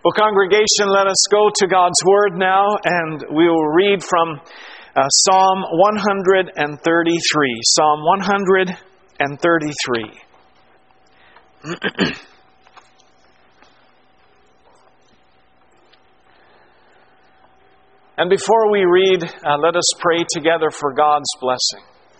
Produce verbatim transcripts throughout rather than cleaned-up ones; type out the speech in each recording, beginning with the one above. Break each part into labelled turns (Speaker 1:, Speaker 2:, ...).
Speaker 1: Well, congregation, let us go to God's Word now, and we will read from uh, Psalm one thirty-three. Psalm one thirty-three. And before we read, uh, let us pray together for God's blessing.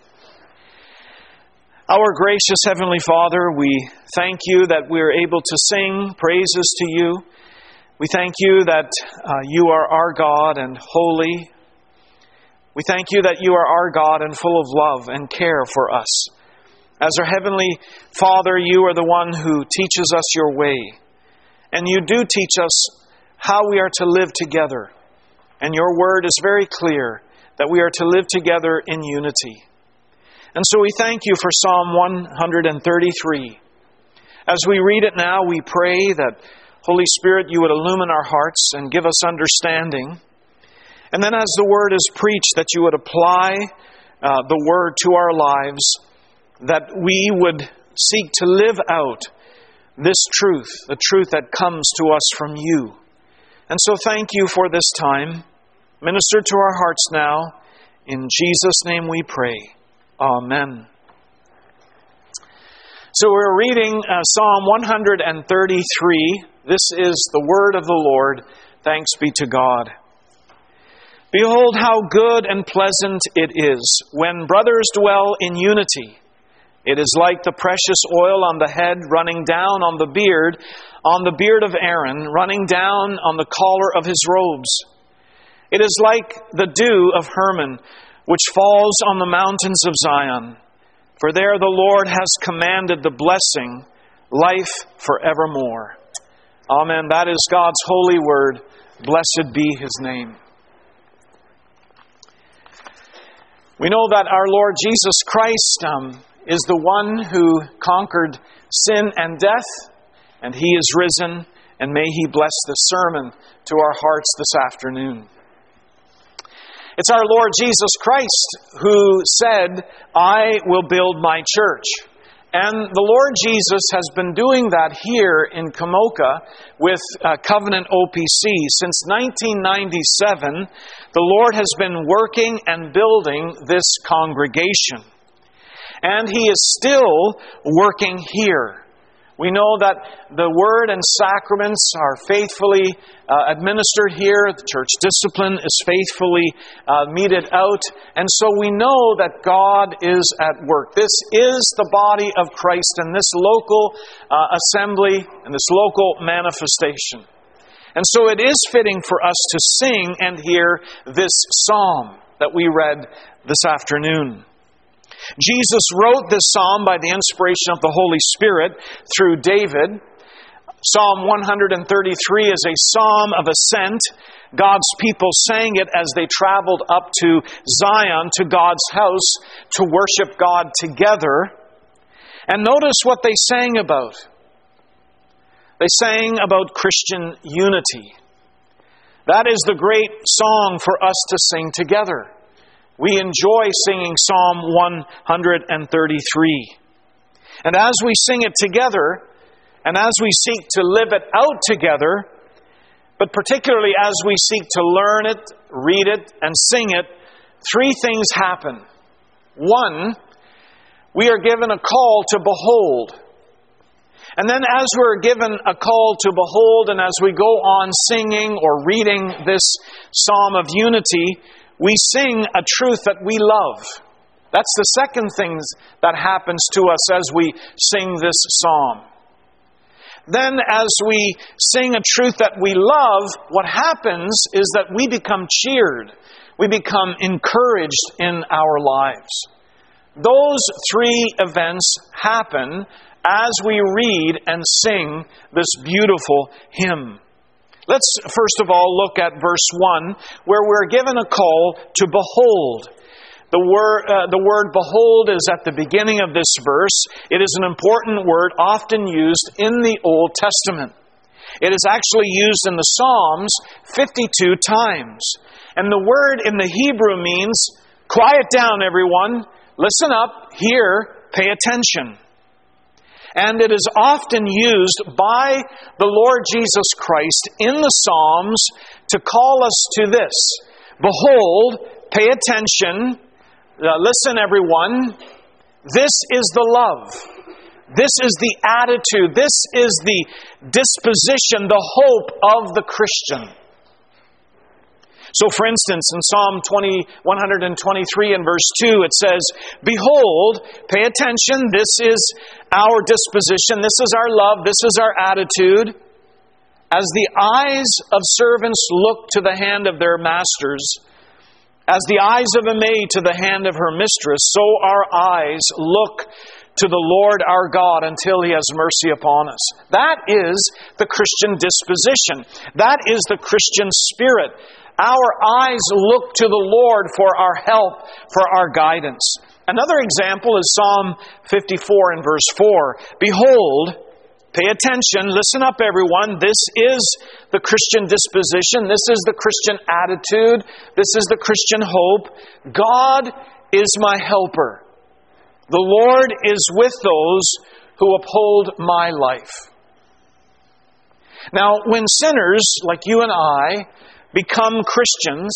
Speaker 1: Our gracious Heavenly Father, we thank you that we are able to sing praises to you. We thank you that uh, you are our God and holy. We thank you that you are our God and full of love and care for us. As our Heavenly Father, you are the one who teaches us your way. And you do teach us how we are to live together. And your word is very clear that we are to live together in unity. And so we thank you for Psalm one thirty-three. As we read it now, we pray that, Holy Spirit, you would illumine our hearts and give us understanding. And then as the word is preached, that you would apply uh, the word to our lives, that we would seek to live out this truth, the truth that comes to us from you. And so thank you for this time. Minister to our hearts now. In Jesus' name we pray. Amen. So we're reading uh, Psalm one thirty-three. This is the word of the Lord. Thanks be to God. Behold how good and pleasant it is when brothers dwell in unity. It is like the precious oil on the head running down on the beard, on the beard of Aaron, running down on the collar of his robes. It is like the dew of Hermon, which falls on the mountains of Zion. For there the Lord has commanded the blessing, life forevermore. Amen. That is God's holy word. Blessed be His name. We know that our Lord Jesus Christ um, is the one who conquered sin and death, and He is risen, and may He bless this sermon to our hearts this afternoon. It's our Lord Jesus Christ who said, I will build my church. And the Lord Jesus has been doing that here in Komoka with uh, Covenant O P C. Since nineteen ninety-seven, the Lord has been working and building this congregation. And He is still working here. We know that the Word and sacraments are faithfully uh, administered here. The church discipline is faithfully uh, meted out. And so we know that God is at work. This is the body of Christ in this local uh, assembly and this local manifestation. And so it is fitting for us to sing and hear this psalm that we read this afternoon. Jesus wrote this psalm by the inspiration of the Holy Spirit through David. Psalm one thirty-three is a psalm of ascent. God's people sang it as they traveled up to Zion, to God's house, to worship God together. And notice what they sang about. They sang about Christian unity. That is the great song for us to sing together. We enjoy singing Psalm one thirty-three. And as we sing it together, and as we seek to live it out together, but particularly as we seek to learn it, read it, and sing it, three things happen. One, we are given a call to behold. And then as we're given a call to behold, and as we go on singing or reading this Psalm of Unity, we sing a truth that we love. That's the second thing that happens to us as we sing this psalm. Then as we sing a truth that we love, what happens is that we become cheered. We become encouraged in our lives. Those three events happen as we read and sing this beautiful hymn. Let's first of all look at verse one, where we're given a call to behold. The word, uh, the word behold is at the beginning of this verse. It is an important word often used in the Old Testament. It is actually used in the Psalms fifty-two times. And the word in the Hebrew means, quiet down everyone, listen up, hear, pay attention. And it is often used by the Lord Jesus Christ in the Psalms to call us to this. Behold, pay attention, uh, listen everyone, this is the love. This is the attitude. This is the disposition, the hope of the Christian. So for instance, in Psalm one twenty-three and verse two, it says, Behold, pay attention, this is our disposition, this is our love, this is our attitude. As the eyes of servants look to the hand of their masters, as the eyes of a maid to the hand of her mistress, so our eyes look to the Lord our God until He has mercy upon us. That is the Christian disposition. That is the Christian spirit. Our eyes look to the Lord for our help, for our guidance. Another example is Psalm fifty-four and verse four. Behold, pay attention, listen up everyone, this is the Christian disposition, this is the Christian attitude, this is the Christian hope. God is my helper. The Lord is with those who uphold my life. Now, when sinners like you and I become Christians,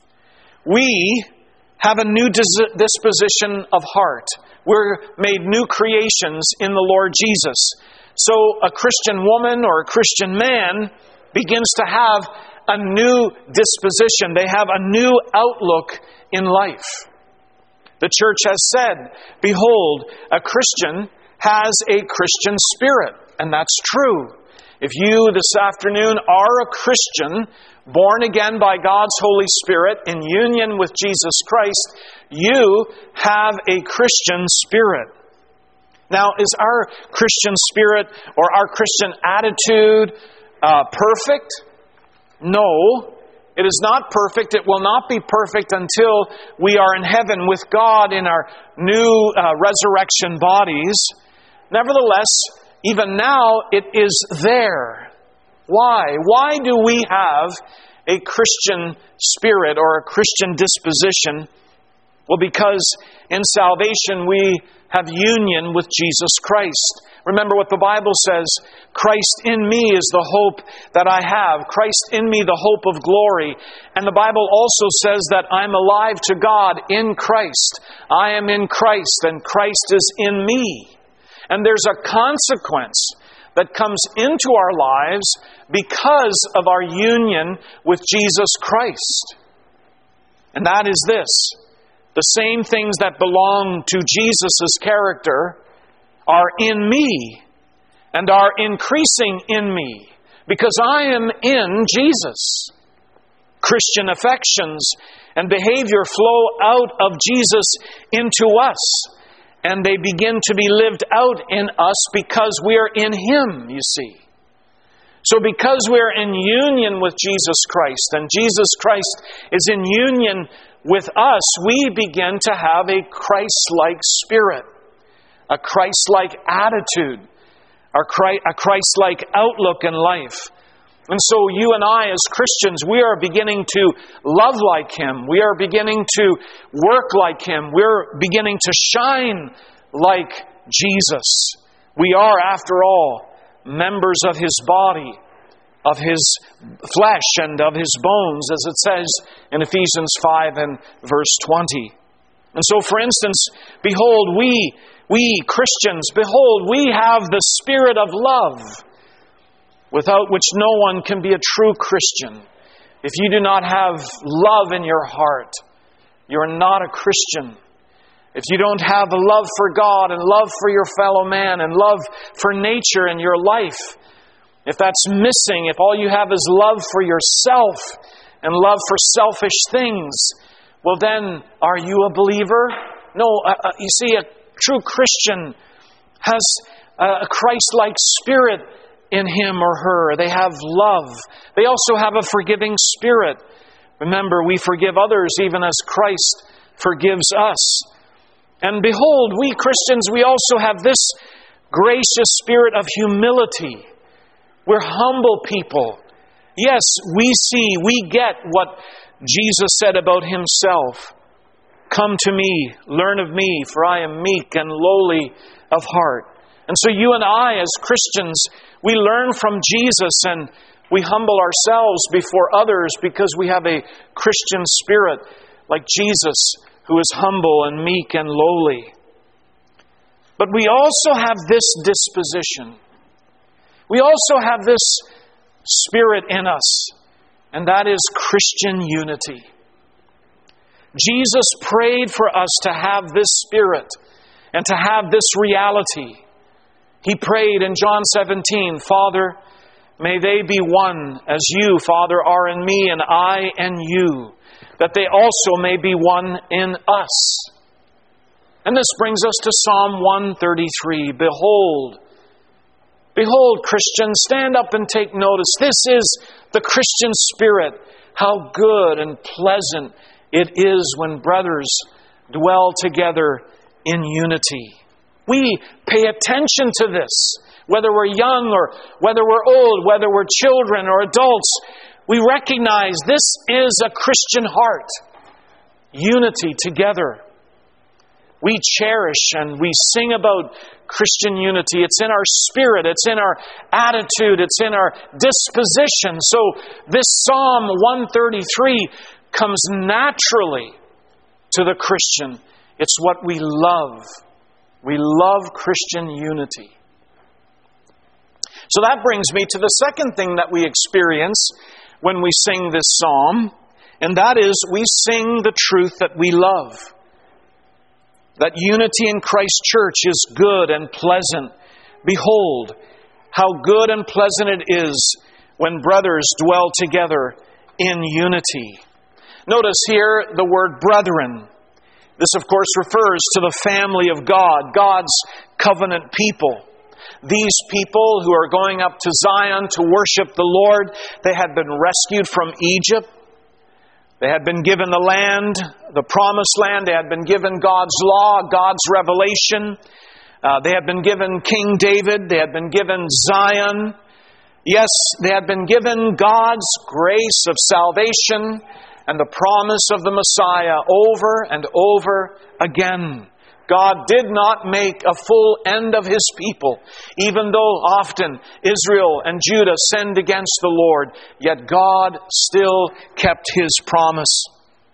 Speaker 1: we have a new disposition of heart. We're made new creations in the Lord Jesus. So a Christian woman or a Christian man begins to have a new disposition. They have a new outlook in life. The church has said, behold, a Christian has a Christian spirit. And that's true. If you this afternoon are a Christian, born again by God's Holy Spirit, in union with Jesus Christ, you have a Christian spirit. Now, is our Christian spirit or our Christian attitude uh, perfect? No, it is not perfect. It will not be perfect until we are in heaven with God in our new uh, resurrection bodies. Nevertheless, even now, it is there. Why? Why do we have a Christian spirit or a Christian disposition? Well, because in salvation we have union with Jesus Christ. Remember what the Bible says, Christ in me is the hope that I have. Christ in me, the hope of glory. And the Bible also says that I'm alive to God in Christ. I am in Christ and Christ is in me. And there's a consequence that comes into our lives because of our union with Jesus Christ. And that is this. The same things that belong to Jesus' character are in me and are increasing in me because I am in Jesus. Christian affections and behavior flow out of Jesus into us. And they begin to be lived out in us because we are in Him, you see. So because we are in union with Jesus Christ, and Jesus Christ is in union with us, we begin to have a Christ-like spirit, a Christ-like attitude, a Christ-like outlook in life. And so you and I as Christians, we are beginning to love like Him. We are beginning to work like Him. We're beginning to shine like Jesus. We are, after all, members of His body, of His flesh and of His bones, as it says in Ephesians five and verse twenty. And so, for instance, behold, we, we Christians, behold, we have the spirit of love, without which no one can be a true Christian. If you do not have love in your heart, you're not a Christian. If you don't have a love for God and love for your fellow man and love for nature in your life, if that's missing, if all you have is love for yourself and love for selfish things, well then, are you a believer? No, uh, uh, you see, a true Christian has a Christ-like spirit in him or her. They have love. They also have a forgiving spirit. Remember, we forgive others even as Christ forgives us. And behold, we Christians, we also have this gracious spirit of humility. We're humble people. Yes, we see, we get what Jesus said about Himself. Come to me, learn of me, for I am meek and lowly of heart. And so you and I, as Christians, we learn from Jesus and we humble ourselves before others because we have a Christian spirit like Jesus, who is humble and meek and lowly. But we also have this disposition. We also have this spirit in us, and that is Christian unity. Jesus prayed for us to have this spirit and to have this reality. He prayed in John seventeen, Father, may they be one as you, Father, are in me and I in you, that they also may be one in us. And this brings us to Psalm one thirty-three. Behold, behold, Christian, stand up and take notice. This is the Christian spirit. How good and pleasant it is when brothers dwell together in unity. We pay attention to this, whether we're young or whether we're old, whether we're children or adults. We recognize this is a Christian heart. Unity together. We cherish and we sing about Christian unity. It's in our spirit, it's in our attitude, it's in our disposition. So this Psalm one thirty-three comes naturally to the Christian. It's what we love. We love Christian unity. So that brings me to the second thing that we experience when we sing this psalm, and that is we sing the truth that we love. That unity in Christ's church is good and pleasant. Behold, how good and pleasant it is when brothers dwell together in unity. Notice here the word brethren. This, of course, refers to the family of God, God's covenant people. These people who are going up to Zion to worship the Lord, they had been rescued from Egypt. They had been given the land, the promised land. They had been given God's law, God's revelation. Uh, they had been given King David. They had been given Zion. Yes, they had been given God's grace of salvation and the promise of the Messiah over and over again. God did not make a full end of His people, even though often Israel and Judah sinned against the Lord, yet God still kept His promise.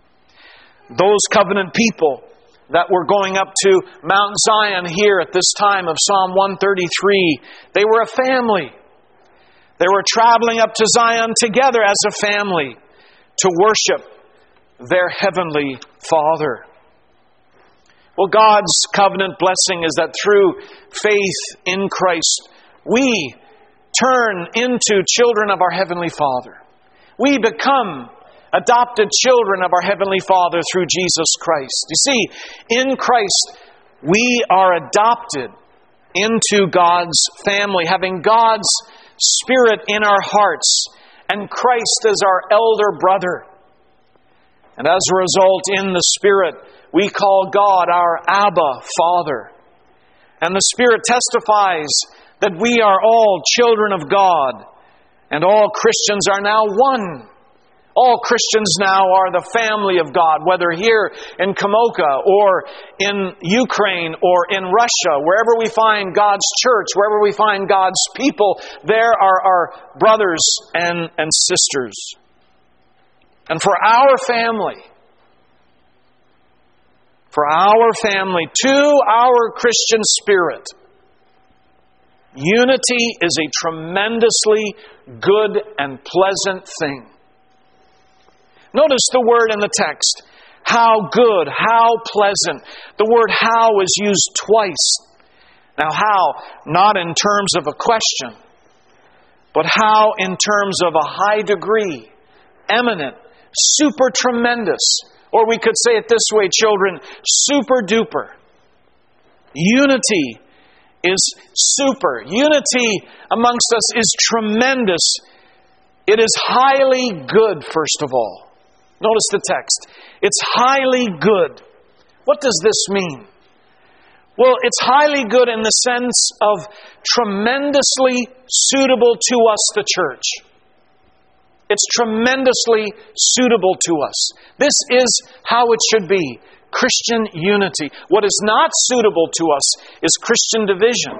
Speaker 1: Those covenant people that were going up to Mount Zion here at this time of Psalm one thirty-three, they were a family. They were traveling up to Zion together as a family to worship their heavenly Father. Well, God's covenant blessing is that through faith in Christ, we turn into children of our Heavenly Father. We become adopted children of our Heavenly Father through Jesus Christ. You see, in Christ, we are adopted into God's family, having God's Spirit in our hearts, and Christ as our elder brother. And as a result, in the Spirit, we call God our Abba Father. And the Spirit testifies that we are all children of God, and all Christians are now one. All Christians now are the family of God, whether here in Kamoka or in Ukraine or in Russia. Wherever we find God's church, wherever we find God's people, there are our brothers and, and sisters. And for our family, for our family, to our Christian spirit, unity is a tremendously good and pleasant thing. Notice the word in the text. How good, how pleasant. The word how is used twice. Now how, not in terms of a question, but how in terms of a high degree, eminent, super tremendous. Or we could say it this way, children, super duper. Unity is super. Unity amongst us is tremendous. It is highly good, first of all. Notice the text. It's highly good. What does this mean? Well, it's highly good in the sense of tremendously suitable to us, the church. It's tremendously suitable to us. This is how it should be. Christian unity. What is not suitable to us is Christian division.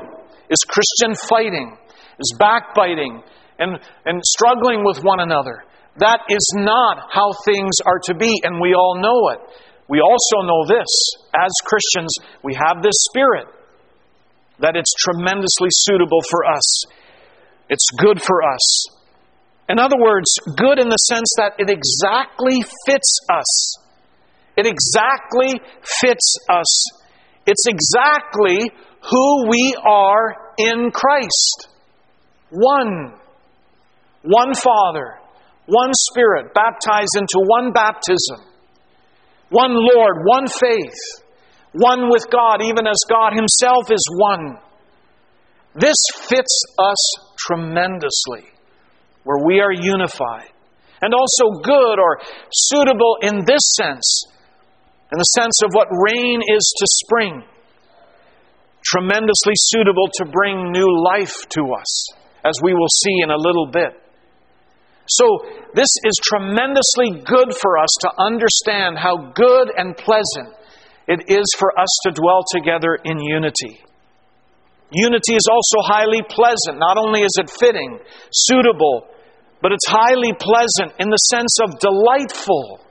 Speaker 1: is Christian fighting, is backbiting, and, and struggling with one another. That is not how things are to be, and we all know it. We also know this, as Christians, we have this spirit, that it's tremendously suitable for us. It's good for us. In other words, good in the sense that it exactly fits us. It exactly fits us. It's exactly who we are in Christ. One. One Father. One Spirit, baptized into one baptism. One Lord, one faith. One with God, even as God Himself is one. This fits us tremendously, where we are unified. And also good or suitable in this sense, in the sense of what rain is to spring. Tremendously suitable to bring new life to us, as we will see in a little bit. So, this is tremendously good for us to understand how good and pleasant it is for us to dwell together in unity. Unity is also highly pleasant. Not only is it fitting, suitable, but it's highly pleasant in the sense of delightful.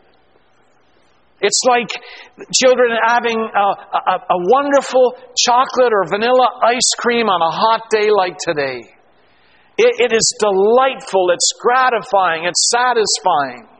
Speaker 1: It's like children having a, a, a wonderful chocolate or vanilla ice cream on a hot day like today. It, it is delightful, it's gratifying, it's satisfying.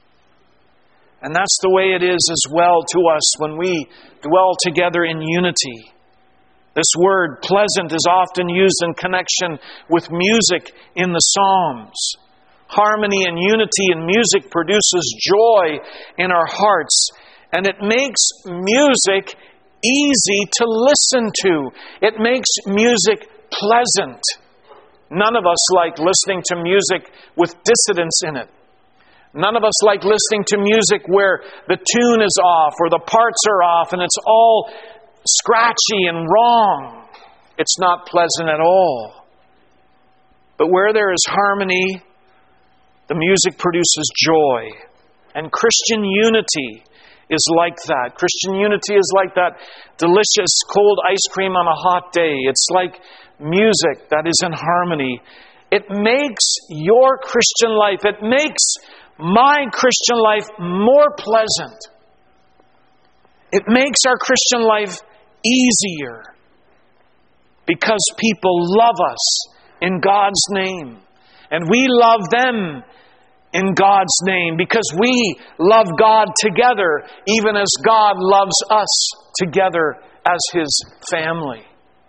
Speaker 1: And that's the way it is as well to us when we dwell together in unity. This word, pleasant, is often used in connection with music in the Psalms. Harmony and unity in music produces joy in our hearts, and it makes music easy to listen to. It makes music pleasant. None of us like listening to music with dissonance in it. None of us like listening to music where the tune is off or the parts are off and it's all scratchy and wrong. It's not pleasant at all. But where there is harmony, the music produces joy. And Christian unity is like that. Christian unity is like that delicious cold ice cream on a hot day. It's like music that is in harmony. It makes your Christian life, it makes my Christian life more pleasant. It makes our Christian life easier because people love us in God's name. And we love them in God's name because we love God together, even as God loves us together as His family.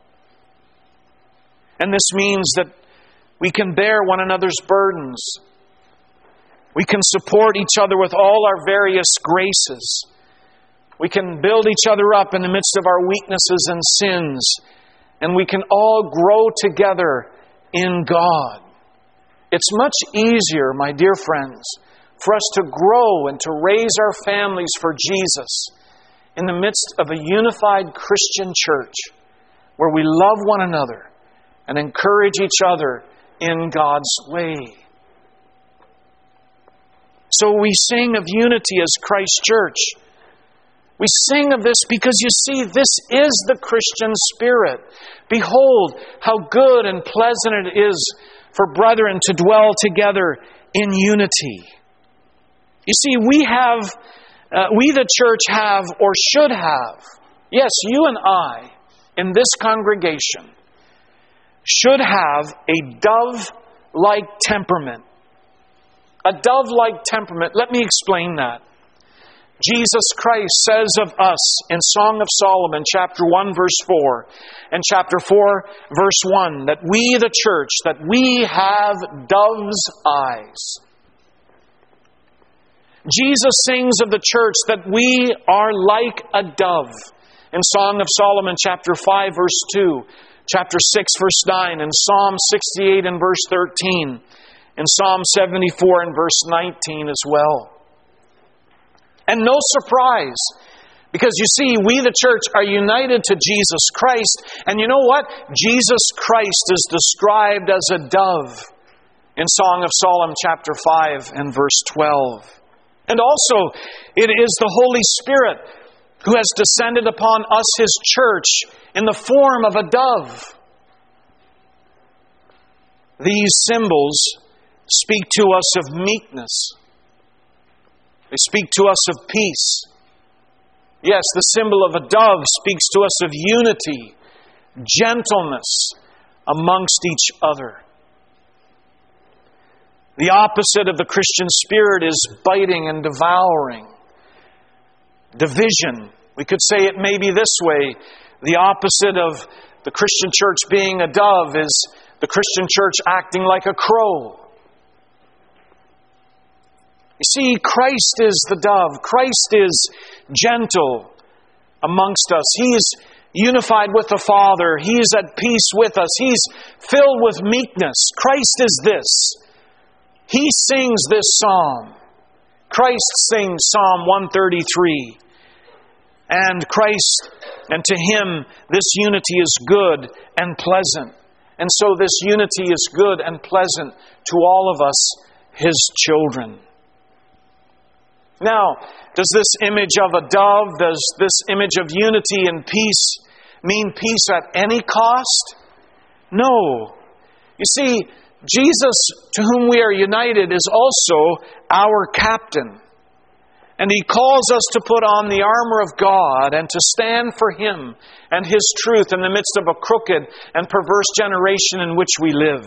Speaker 1: And this means that we can bear one another's burdens. We can support each other with all our various graces. We can build each other up in the midst of our weaknesses and sins. And we can all grow together in God. It's much easier, my dear friends, for us to grow and to raise our families for Jesus in the midst of a unified Christian church where we love one another and encourage each other in God's way. So we sing of unity as Christ's church. We sing of this because you see, this is the Christian spirit. Behold, how good and pleasant it is for brethren to dwell together in unity. You see, we have, uh, we the church have, or should have, yes, you and I, in this congregation, should have a dove-like temperament. A dove-like temperament. Let me explain that. Jesus Christ says of us in Song of Solomon, chapter one, verse four, and chapter four, verse one, that we, the church, that we have dove's eyes. Jesus sings of the church that we are like a dove in Song of Solomon, chapter five, verse two, chapter six, verse nine, and Psalm sixty-eight and verse thirteen, and Psalm seventy-four and verse nineteen as well. And no surprise, because you see, we the church are united to Jesus Christ, and you know what? Jesus Christ is described as a dove in Song of Solomon chapter five and verse twelve. And also, it is the Holy Spirit who has descended upon us, His church, in the form of a dove. These symbols speak to us of meekness. They speak to us of peace. Yes, the symbol of a dove speaks to us of unity, gentleness amongst each other. The opposite of the Christian spirit is biting and devouring. Division. We could say it maybe this way. The opposite of the Christian church being a dove is the Christian church acting like a crow. You see, Christ is the dove. Christ is gentle amongst us. He is unified with the Father. He is at peace with us. He's filled with meekness. Christ is this. He sings this psalm. Christ sings Psalm one thirty-three. And Christ, and to Him, this unity is good and pleasant. And so this unity is good and pleasant to all of us, His children. Now, does this image of a dove, does this image of unity and peace mean peace at any cost? No. You see, Jesus, to whom we are united, is also our captain. And He calls us to put on the armor of God and to stand for Him and His truth in the midst of a crooked and perverse generation in which we live.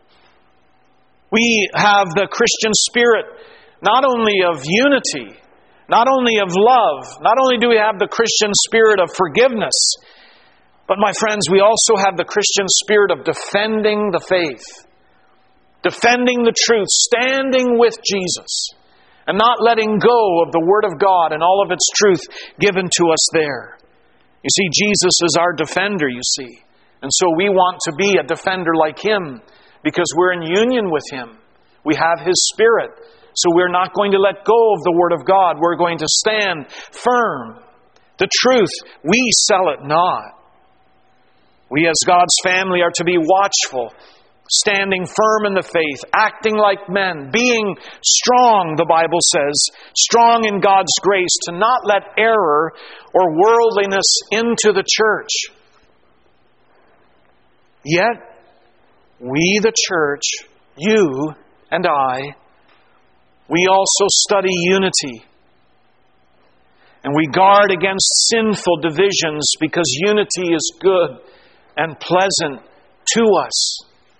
Speaker 1: We have the Christian spirit not only of unity, not only of love, not only do we have the Christian spirit of forgiveness, but my friends, we also have the Christian spirit of defending the faith, defending the truth, standing with Jesus, and not letting go of the Word of God and all of its truth given to us there. You see, Jesus is our defender, you see. And so we want to be a defender like Him because we're in union with Him. We have His Spirit. So we're not going to let go of the Word of God. We're going to stand firm. The truth, we sell it not. We as God's family are to be watchful, standing firm in the faith, acting like men, being strong, the Bible says, strong in God's grace, to not let error or worldliness into the church. Yet, we the church, you and I, we also study unity. And we guard against sinful divisions because unity is good and pleasant to us.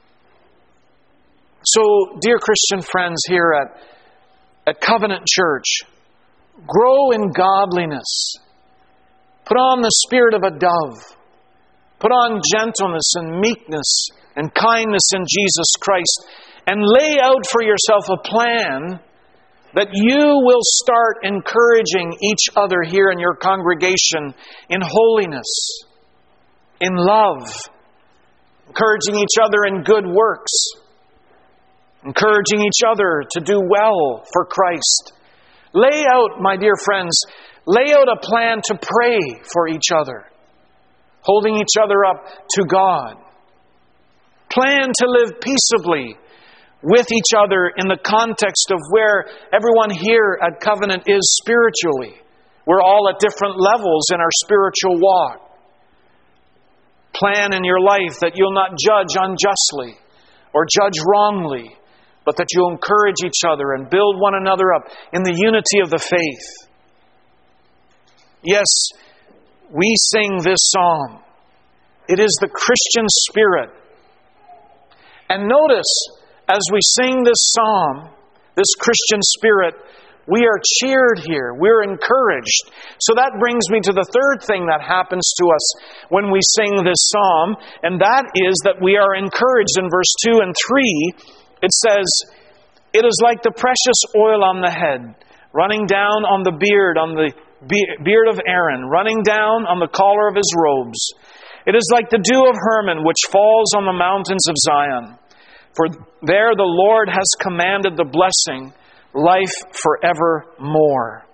Speaker 1: So, dear Christian friends here at, at Covenant Church, grow in godliness. Put on the spirit of a dove. Put on gentleness and meekness and kindness in Jesus Christ. And lay out for yourself a plan that you will start encouraging each other here in your congregation in holiness, in love, encouraging each other in good works, encouraging each other to do well for Christ. Lay out, my dear friends, lay out a plan to pray for each other, holding each other up to God. Plan to live peaceably with each other in the context of where everyone here at Covenant is spiritually. We're all at different levels in our spiritual walk. Plan in your life that you'll not judge unjustly or judge wrongly, but that you'll encourage each other and build one another up in the unity of the faith. Yes, we sing this psalm. It is the Christian spirit. And notice, as we sing this psalm, this Christian spirit, we are cheered here. We're encouraged. So that brings me to the third thing that happens to us when we sing this psalm, and that is that we are encouraged. In verse two and three, it says, "It is like the precious oil on the head, running down on the beard, on the beard of Aaron, running down on the collar of his robes. It is like the dew of Hermon, which falls on the mountains of Zion. For there the Lord has commanded the blessing, life forevermore."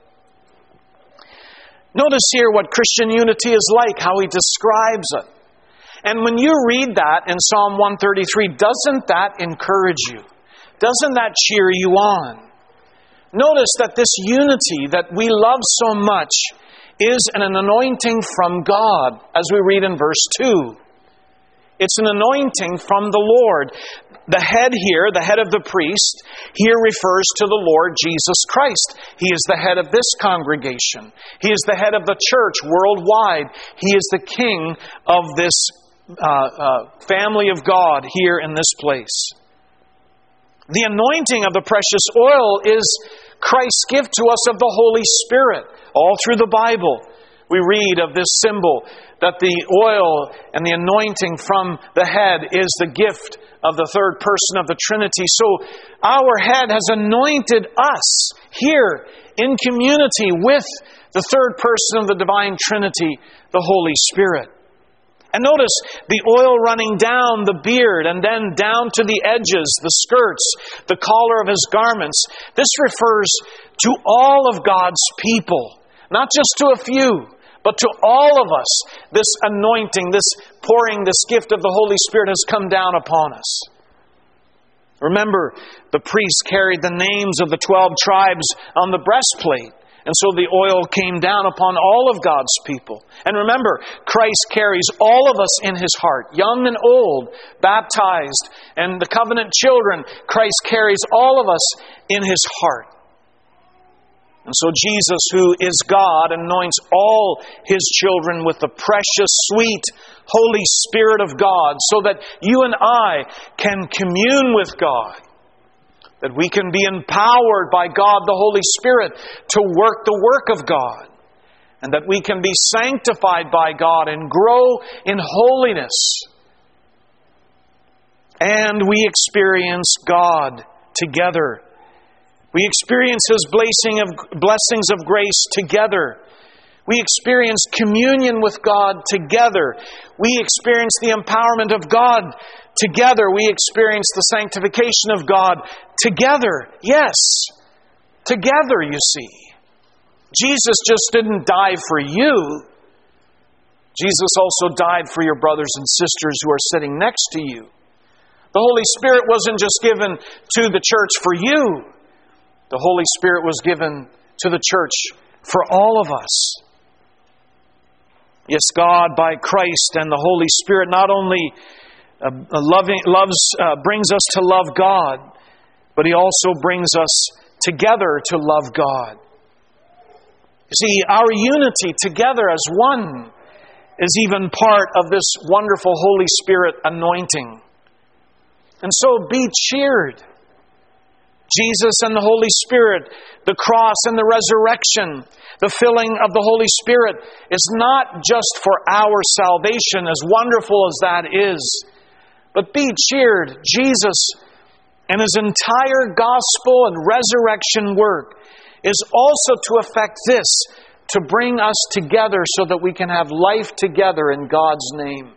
Speaker 1: Notice here what Christian unity is like, how he describes it. And when you read that in Psalm one thirty-three, doesn't that encourage you? Doesn't that cheer you on? Notice that this unity that we love so much is an anointing from God, as we read in verse two. It's an anointing from the Lord. the head here, the head of the priest, here refers to the Lord Jesus Christ. He is the head of this congregation. He is the head of the church worldwide. He is the king of this uh, uh, family of God here in this place. The anointing of the precious oil is Christ's gift to us of the Holy Spirit. All through the Bible, we read of this symbol that the oil and the anointing from the head is the gift of the third person of the Trinity. So our head has anointed us here in community with the third person of the divine Trinity, the Holy Spirit. And notice the oil running down the beard and then down to the edges, the skirts, the collar of his garments. This refers to all of God's people, not just to a few, but to all of us. This anointing, this pouring, this gift of the Holy Spirit has come down upon us. Remember, the priests carried the names of the twelve tribes on the breastplate. And so the oil came down upon all of God's people. And remember, Christ carries all of us in His heart, young and old, baptized, and the covenant children. Christ carries all of us in His heart. And so Jesus, who is God, anoints all His children with the precious, sweet, Holy Spirit of God, so that you and I can commune with God, that we can be empowered by God, the Holy Spirit, to work the work of God, and that we can be sanctified by God and grow in holiness. And we experience God together. We experience His blessing of, blessings of grace together. We experience communion with God together. We experience the empowerment of God together. We experience the sanctification of God together. Yes, together, you see. Jesus just didn't die for you. Jesus also died for your brothers and sisters who are sitting next to you. The Holy Spirit wasn't just given to the church for you. The Holy Spirit was given to the church for all of us. Yes, God, by Christ and the Holy Spirit, not only uh, loving, loves, uh, brings us to love God, but He also brings us together to love God. You see, our unity together as one is even part of this wonderful Holy Spirit anointing. And so be cheered. Jesus and the Holy Spirit, the cross and the resurrection, the filling of the Holy Spirit is not just for our salvation, as wonderful as that is. But be cheered. Jesus and His entire gospel and resurrection work is also to effect this, to bring us together so that we can have life together in God's name.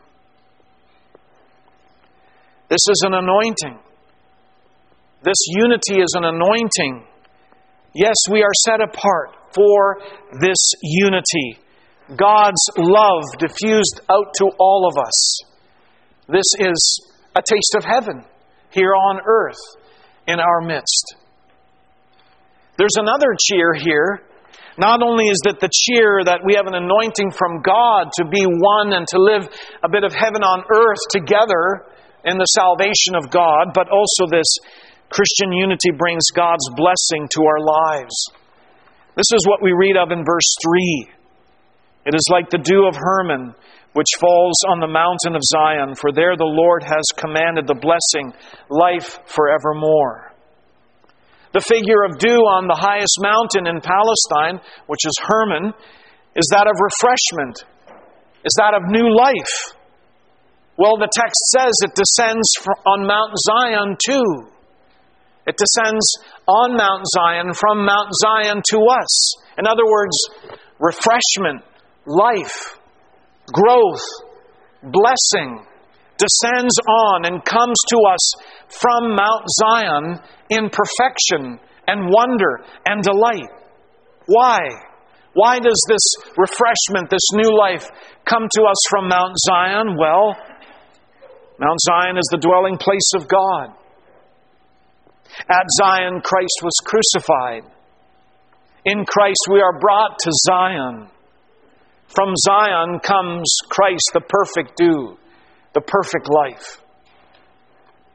Speaker 1: This is an anointing. This unity is an anointing. Yes, we are set apart for this unity. God's love diffused out to all of us. This is a taste of heaven here on earth in our midst. There's another cheer here. Not only is it the cheer that we have an anointing from God to be one and to live a bit of heaven on earth together in the salvation of God, but also this Christian unity brings God's blessing to our lives. This is what we read of in verse three. It is like the dew of Hermon, which falls on the mountain of Zion, for there the Lord has commanded the blessing, life forevermore. The figure of dew on the highest mountain in Palestine, which is Hermon, is that of refreshment, is that of new life. Well, the text says it descends on Mount Zion too. It descends on Mount Zion, from Mount Zion to us. In other words, refreshment, life, growth, blessing descends on and comes to us from Mount Zion in perfection and wonder and delight. Why? Why does this refreshment, this new life, come to us from Mount Zion? Well, Mount Zion is the dwelling place of God. At Zion, Christ was crucified. In Christ, we are brought to Zion. From Zion comes Christ, the perfect dew, the perfect life.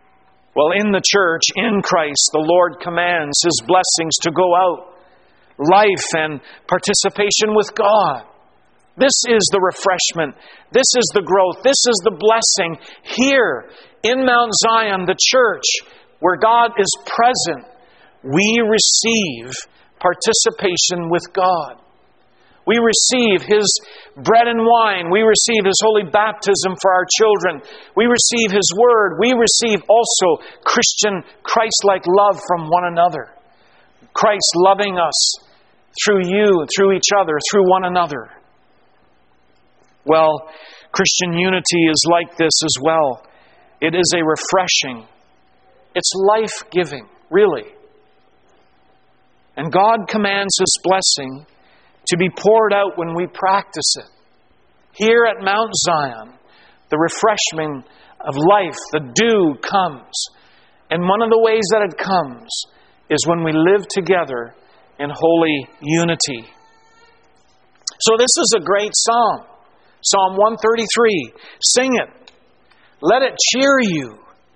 Speaker 1: Well, in the church, in Christ, the Lord commands His blessings to go out. Life and participation with God. This is the refreshment. This is the growth. This is the blessing here in Mount Zion, the church, where God is present. We receive participation with God. We receive His bread and wine. We receive His holy baptism for our children. We receive His word. We receive also Christian, Christ-like love from one another. Christ loving us through you, through each other, through one another. Well, Christian unity is like this as well. It is a refreshing. It's life-giving, really. And God commands His blessing to be poured out when we practice it. Here at Mount Zion, the refreshment of life, the dew comes. And one of the ways that it comes is when we live together in holy unity. So this is a great psalm. Psalm one thirty-three. Sing it. Let it cheer you.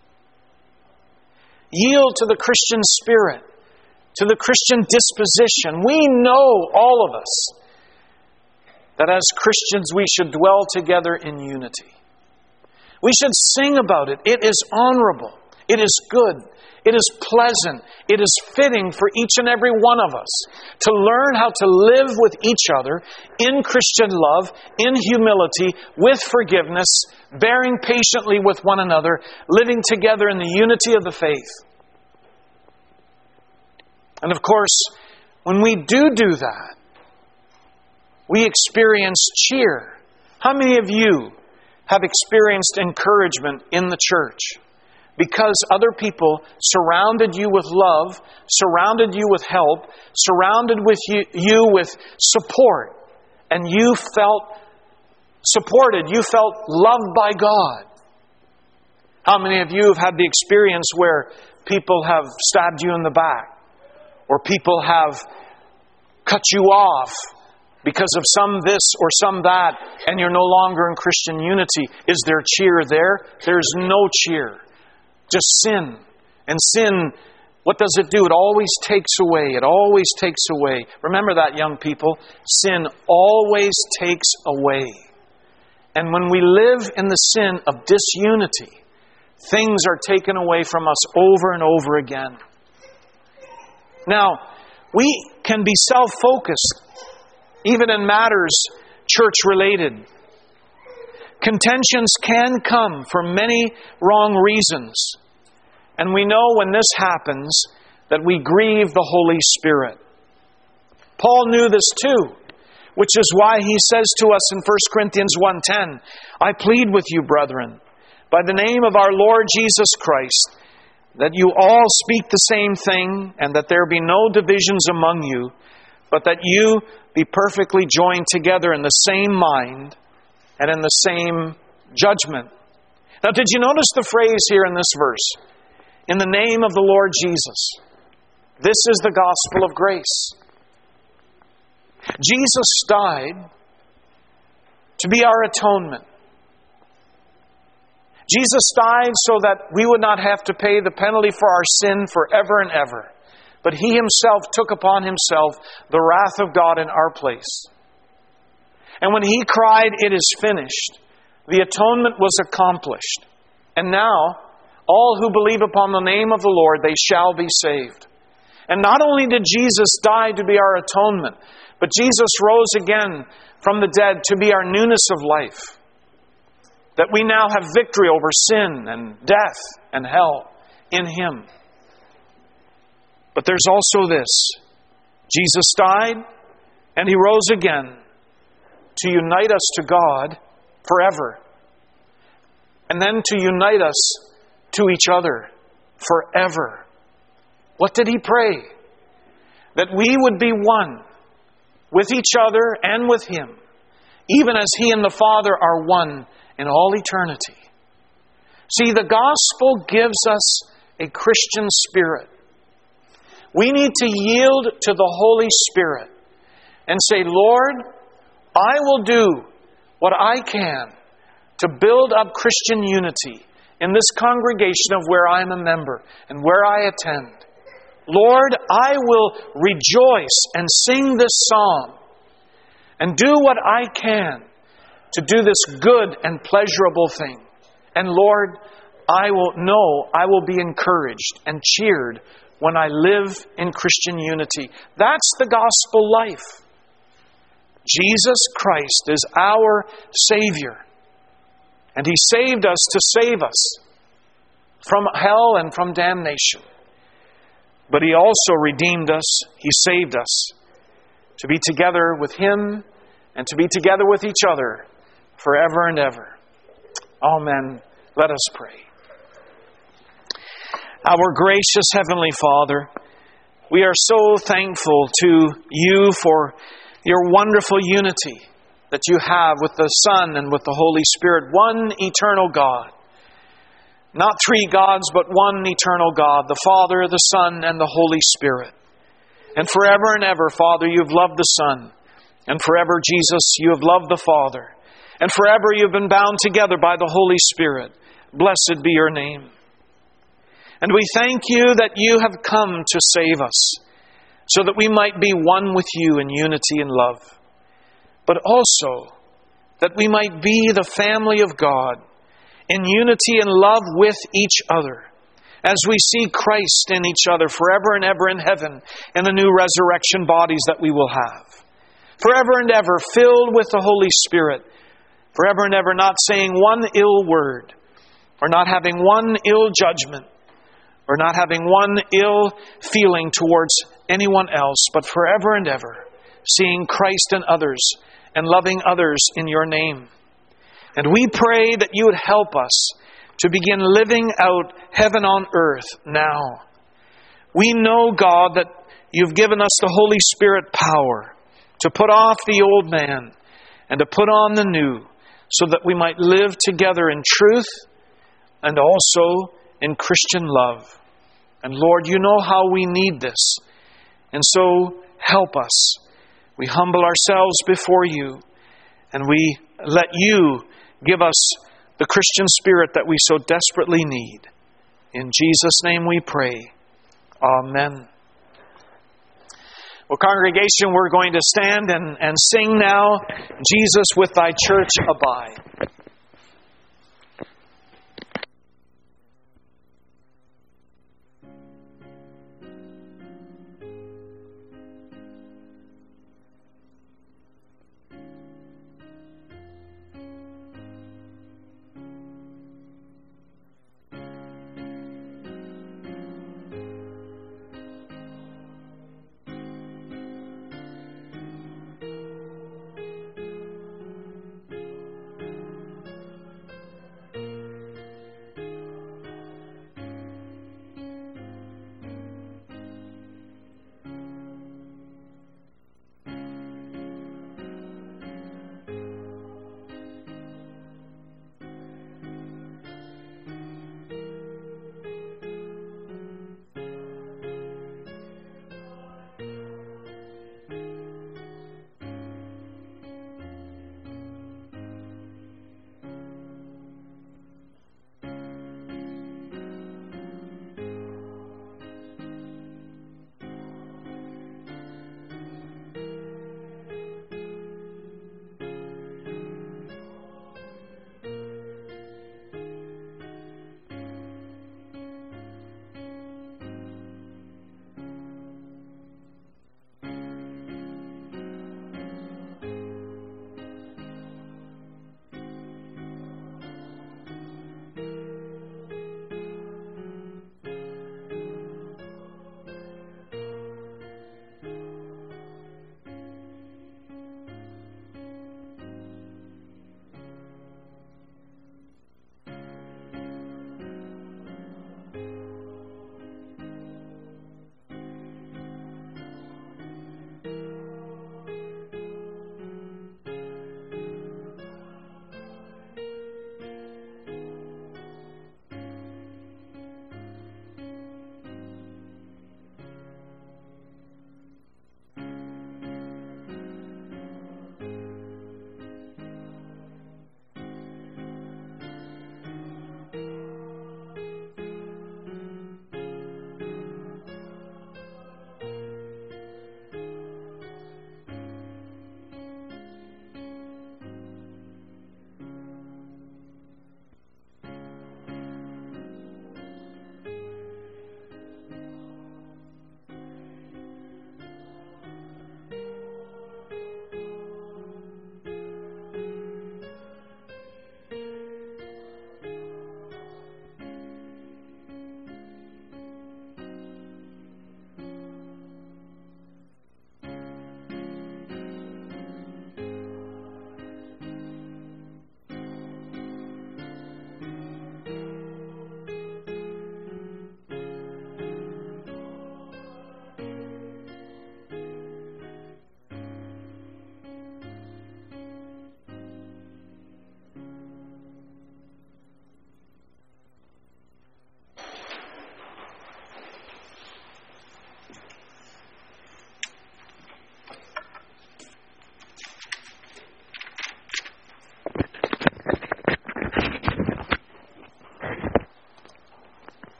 Speaker 1: Yield to the Christian spirit, to the Christian disposition. We know, all of us, that as Christians we should dwell together in unity. We should sing about it. It is honorable. It is good. It is pleasant. It is fitting for each and every one of us to learn how to live with each other in Christian love, in humility, with forgiveness, bearing patiently with one another, living together in the unity of the faith. And of course, when we do do that, we experience cheer. How many of you have experienced encouragement in the church? Because other people surrounded you with love, surrounded you with help, surrounded with you, you with support, and you felt supported, you felt loved by God. How many of you have had the experience where people have stabbed you in the back, or people have cut you off because of some this or some that, and you're no longer in Christian unity? Is there cheer there? There's no cheer. Just sin. And sin, what does it do? It always takes away. It always takes away. Remember that, young people. Sin always takes away. And when we live in the sin of disunity, things are taken away from us over and over again. Now, we can be self-focused, even in matters church-related. Contentions can come for many wrong reasons. And we know when this happens that we grieve the Holy Spirit. Paul knew this too, which is why he says to us in First Corinthians one ten, I plead with you, brethren, by the name of our Lord Jesus Christ, that you all speak the same thing, and that there be no divisions among you, but that you be perfectly joined together in the same mind and in the same judgment. Now, did you notice the phrase here in this verse? In the name of the Lord Jesus. This is the gospel of grace. Jesus died to be our atonement. Jesus died so that we would not have to pay the penalty for our sin forever and ever. But He Himself took upon Himself the wrath of God in our place. And when He cried, "It is finished," the atonement was accomplished. And now, all who believe upon the name of the Lord, they shall be saved. And not only did Jesus die to be our atonement, but Jesus rose again from the dead to be our newness of life. That we now have victory over sin and death and hell in Him. But there's also this. Jesus died and He rose again to unite us to God forever. And then to unite us to each other forever. What did He pray? That we would be one with each other and with Him, even as He and the Father are one in all eternity. See, the gospel gives us a Christian spirit. We need to yield to the Holy Spirit and say, Lord, I will do what I can to build up Christian unity in this congregation of where I am a member and where I attend. Lord, I will rejoice and sing this song and do what I can to do this good and pleasurable thing. And Lord, I will know I will be encouraged and cheered when I live in Christian unity. That's the gospel life. Jesus Christ is our Savior. And He saved us to save us from hell and from damnation. But He also redeemed us. He saved us to be together with Him and to be together with each other forever and ever. Amen. Let us pray. Our gracious Heavenly Father, we are so thankful to You for Your wonderful unity that You have with the Son and with the Holy Spirit, one eternal God. Not three gods, but one eternal God, the Father, the Son, and the Holy Spirit. And forever and ever, Father, You have loved the Son. And forever, Jesus, You have loved the Father. And forever You have been bound together by the Holy Spirit. Blessed be Your name. And we thank You that You have come to save us, so that we might be one with You in unity and love, but also that we might be the family of God in unity and love with each other, as we see Christ in each other forever and ever in heaven, in the new resurrection bodies that we will have. Forever and ever filled with the Holy Spirit, forever and ever not saying one ill word, or not having one ill judgment, or not having one ill feeling towards anyone else, but forever and ever seeing Christ in others and loving others in Your name. And we pray that You would help us to begin living out heaven on earth now. We know, God, that You've given us the Holy Spirit power to put off the old man and to put on the new, so that we might live together in truth and also in Christian love. And Lord, You know how we need this. And so help us. We humble ourselves before You, and we let You give us the Christian spirit that we so desperately need. In Jesus' name we pray. Amen. Well, congregation, we're going to stand and, and sing now, Jesus with Thy church abide.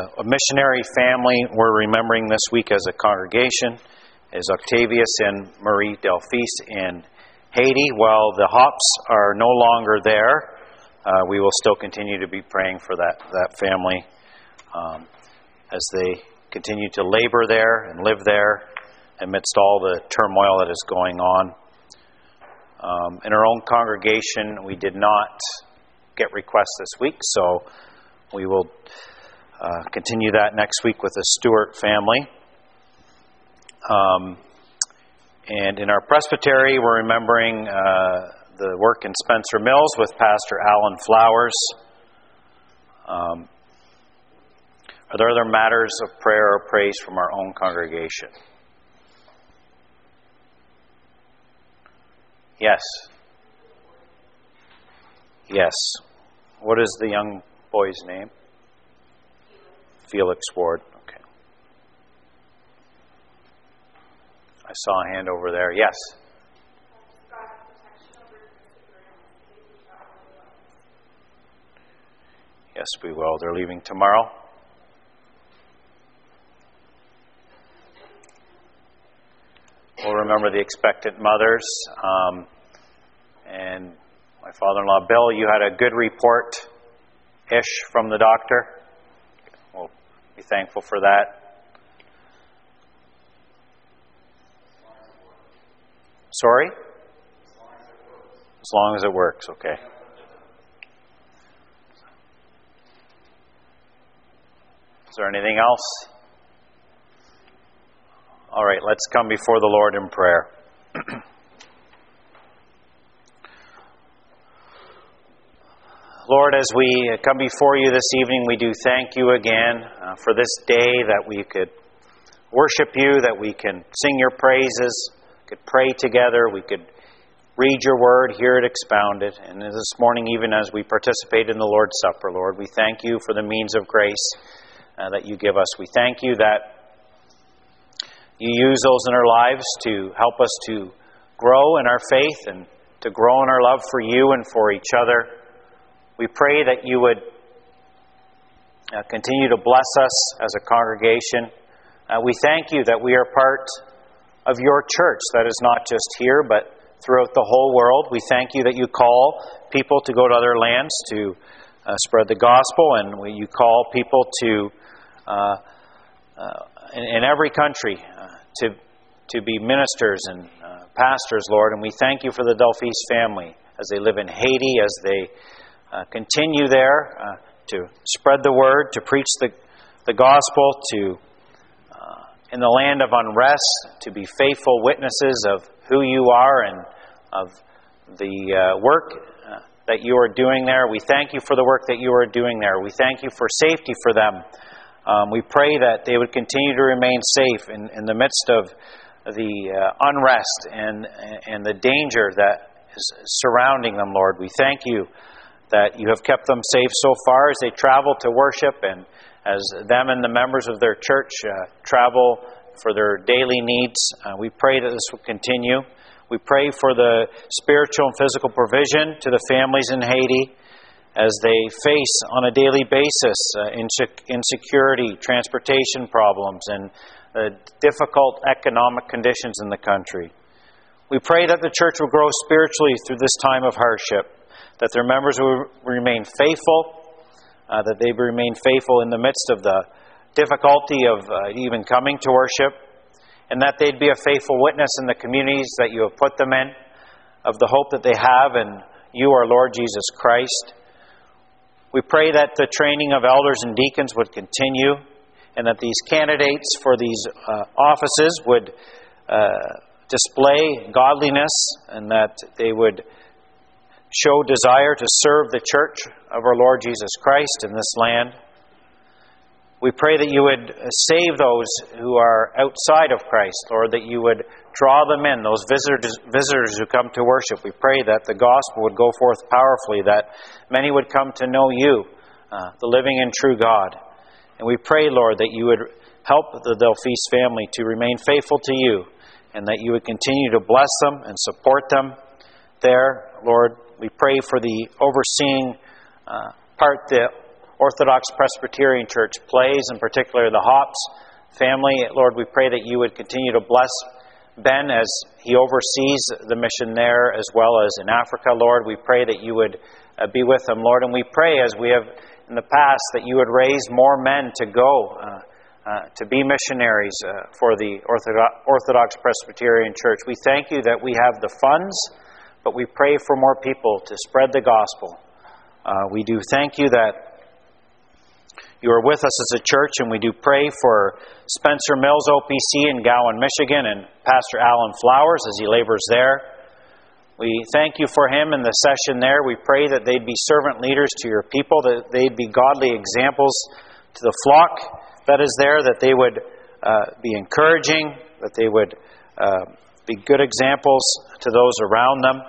Speaker 2: uh, a missionary family we're remembering this week as a congregation is Octavius and Marie Delphis in Haiti. While the Hops are no longer there, uh, we will still continue to be praying for that, that family um, as they continue to labor there and live there amidst all the turmoil that is going on. Um, in our own congregation, we did not get requests this week, so we will uh, continue that next week with the Stewart family. Um, and in our presbytery, we're remembering uh, the work in Spencer Mills with Pastor Alan Flowers. Um, are there other matters of prayer or praise from our own congregation? Yes. Yes. What is the young boy's name? Felix Ward. Okay. I saw a hand over there. Yes. Yes, we will. They're leaving tomorrow. We'll remember the expectant mothers. Um, and my father-in-law, Bill, you had a good report-ish from the doctor. We'll be thankful for that. Sorry? As long as it works, okay. Is there anything else? All right, let's come before the Lord in prayer. Lord, as we come before you this evening, we do thank you again uh, for this day that we could worship you, that we can sing your praises, could pray together, we could read your word, hear it expounded. And this morning, even as we participate in the Lord's Supper, Lord, we thank you for the means of grace uh, that you give us. We thank you that you use those in our lives to help us to grow in our faith and to grow in our love for you and for each other. We pray that you would uh, continue to bless us as a congregation. Uh, we thank you that we are part of your church that is not just here, but throughout the whole world. We thank you that you call people to go to other lands to uh, spread the gospel, and we, you call people to, uh, uh, in, in every country, uh, to to be ministers and uh, pastors, Lord. And we thank you for the Delphis family as they live in Haiti, as they uh, continue there uh, to spread the word, to preach the, the gospel, to uh, in the land of unrest, to be faithful witnesses of who you are and of the uh, work uh, that you are doing there. We thank you for the work that you are doing there. We thank you for safety for them. Um, we pray that they would continue to remain safe in, in the midst of the uh, unrest and and the danger that is surrounding them, Lord. We thank you that you have kept them safe so far as they travel to worship, and as them and the members of their church uh, travel for their daily needs. Uh, we pray that this will continue. We pray for the spiritual and physical provision to the families in Haiti as they face on a daily basis uh, insecurity, transportation problems, and uh, difficult economic conditions in the country. We pray that the church will grow spiritually through this time of hardship, that their members will remain faithful, uh, that they remain faithful in the midst of the difficulty of uh, even coming to worship, and that they'd be a faithful witness in the communities that you have put them in, of the hope that they have in you, our Lord Jesus Christ. We pray that the training of elders and deacons would continue, and that these candidates for these uh, offices would uh, display godliness, and that they would show desire to serve the church of our Lord Jesus Christ in this land. We pray that you would save those who are outside of Christ, Lord, that you would draw them in, those visitors, visitors who come to worship. We pray that the gospel would go forth powerfully, that many would come to know you, uh, the living and true God. And we pray, Lord, that you would help the Delphis family to remain faithful to you, and that you would continue to bless them and support them there. Lord, we pray for the overseeing uh, part, the Orthodox Presbyterian Church plays, in particular the Hops family. Lord, we pray that you would continue to bless Ben as he oversees the mission there as well as in Africa. Lord, we pray that you would uh, be with him, Lord. And we pray, as we have in the past, that you would raise more men to go, uh, uh, to be missionaries uh, for the Orthodox, Orthodox Presbyterian Church. We thank you that we have the funds, but we pray for more people to spread the gospel. Uh, we do thank you that you are with us as a church, and we do pray for Spencer Mills O P C in Gowan, Michigan, and Pastor Alan Flowers as he labors there. We thank you for him in the session there. We pray that they'd be servant leaders to your people, that they'd be godly examples to the flock that is there, that they would uh, be encouraging, that they would uh, be good examples to those around them.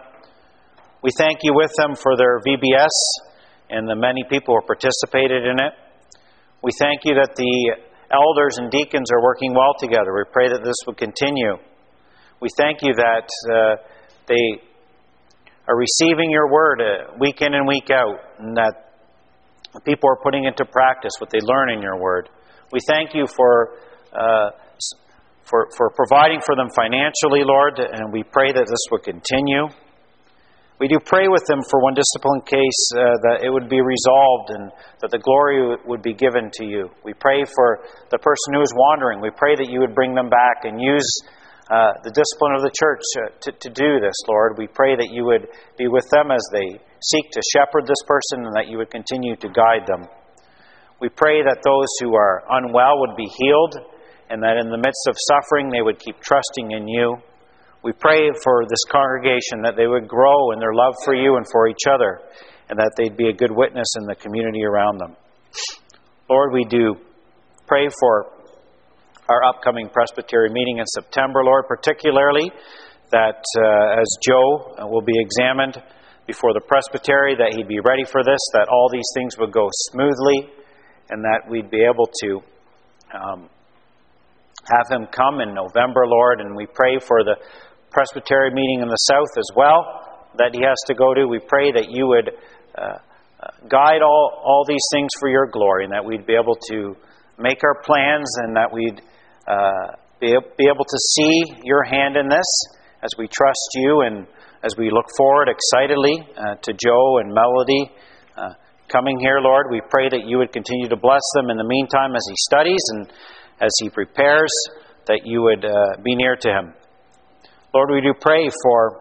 Speaker 2: We thank you with them for their V B S and the many people who participated in it. We thank you that the elders and deacons are working well together. We pray that this will continue. We thank you that uh, they are receiving your word uh, week in and week out, and that people are putting into practice what they learn in your word. We thank you for uh, for, for providing for them financially, Lord, and we pray that this will continue. We do pray with them for one discipline case uh, that it would be resolved and that the glory would be given to you. We pray for the person who is wandering. We pray that you would bring them back and use uh, the discipline of the church uh, to, to do this, Lord. We pray that you would be with them as they seek to shepherd this person and that you would continue to guide them. We pray that those who are unwell would be healed and that in the midst of suffering they would keep trusting in you. We pray for this congregation that they would grow in their love for you and for each other, and that they'd be a good witness in the community around them. Lord, we do pray for our upcoming Presbytery meeting in September, Lord, particularly that uh, as Joe will be examined before the Presbytery, that he'd be ready for this, that all these things would go smoothly, and that we'd be able to um, have him come in November, Lord. And we pray for the Presbytery meeting in the south as well that he has to go to. We pray that you would uh, guide all, all these things for your glory, and that we'd be able to make our plans, and that we'd uh, be, be able to see your hand in this as we trust you and as we look forward excitedly uh, to Joe and Melody uh, coming here, Lord. We pray that you would continue to bless them in the meantime as he studies and as he prepares, that you would uh, be near to him. Lord, we do pray for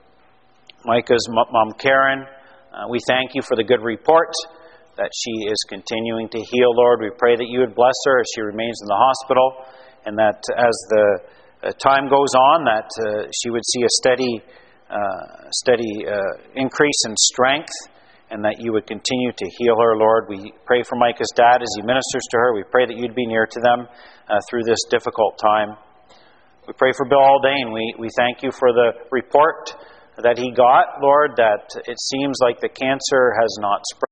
Speaker 2: Micah's mom, Karen. Uh, we thank you for the good report that she is continuing to heal, Lord. We pray that you would bless her as she remains in the hospital, and that as the uh, time goes on, that uh, she would see a steady, uh, steady uh, increase in strength, and that you would continue to heal her, Lord. We pray for Micah's dad as he ministers to her. We pray that you'd be near to them uh, through this difficult time. We pray for Bill Aldane. We, we thank you for the report that he got, Lord, that it seems like the cancer has not spread.